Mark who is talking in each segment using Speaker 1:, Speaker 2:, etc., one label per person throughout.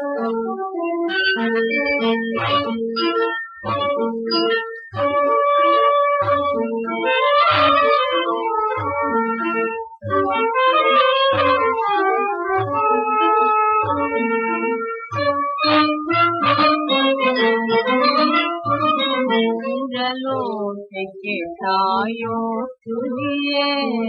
Speaker 1: குழலோசைக்கு தாயோ துணியே,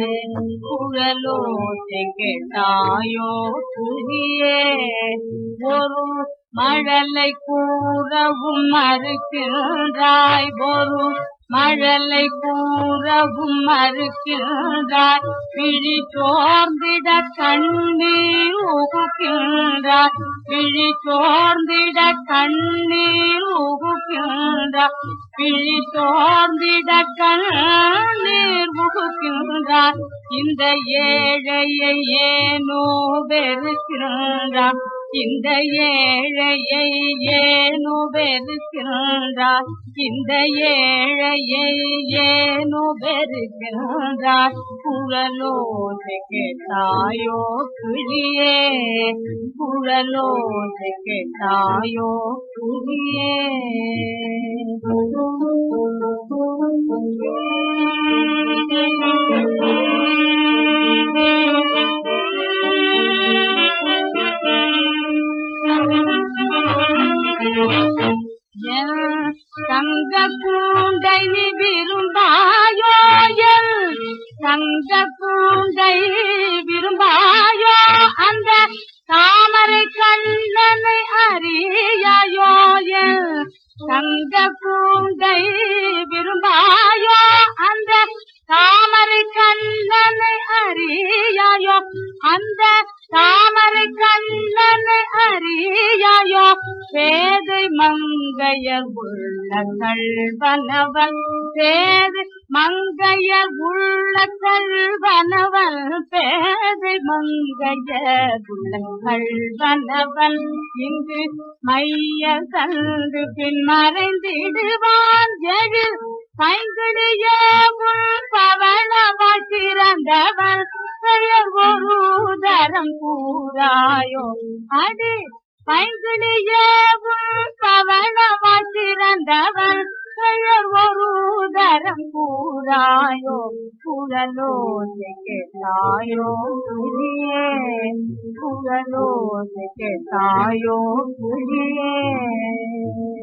Speaker 1: குழலோசைக்கு தாயோ துணியே, ஒரு மழலை கூறவும் மறுக்கின்றாய், ஒரு மழலை கூறவும் மறுக்கின்றாய், விழி சோர்ந்திட கண்ணீர் உகுக்கின்றாய், விழி சோர்ந்திட கண்ணீர் உகுக்கின்றாய், விழி சோர்ந்திட கண்ணீர் உகுக்கின்றாய், இந்த ஏழையை ஏனோ வெறுக்கின்றாய், இந்த ஏழையை ஏனோ வெறுக்கின்றாய், இந்த ஏழையை ஏனோ வெறுக்கின்றாய், குழலோசைக்கு தாயோ கிளியே, குழலோசைக்கு தாயோ கிளியே. தங்க கூண்டை நீ விரும்பாயோ, என் தங்க கூண்டை விரும்பாயோ, அந்த தாமரை கண்ணனை அறியாயோ, என் தங்க கூண்டை விரும்பாயோ, அந்த தாமரை கண்ணனை அறியாயோ, அந்த தாமரை கண்ணனை அறியாயோ, பேதை மங்கையர் உள்ள கள்வனவன், பேதை மங்கையர் உள்ள கள்வனவன், பேதை மங்கையர் உள்ள கள்வனவன், இங்கு மைய தந்து பின் மறைந்திடுவான், எழு பைங்கிடிய உள் பவளவாய் சிறந்தவன், பெயர் ஒரு தரம் கூறாயோ, அடி பைங்கிடிய உள் பவளவாய் சிறந்தவன், பெயர் ஒரு தரம் கூறாயோ, குழலோசைக்கு தாயோ கிளியே, குழலோசைக்கு தாயோ கிளியே.